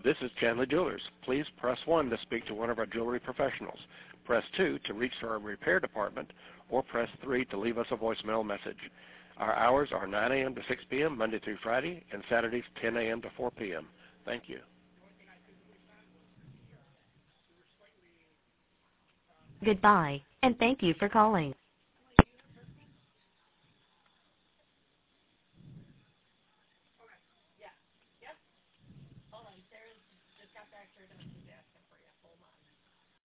This is Chandler Jewelers. Please press 1 to speak to one of our jewelry professionals. Press 2 to reach our repair department, or press 3 to leave us a voicemail message. Our hours are 9 a.m. to 6 p.m. Monday through Friday, and Saturdays 10 a.m. to 4 p.m. Thank you. Goodbye, and thank you for calling. Hold on, Sarah just got back. Sarah, don't do that.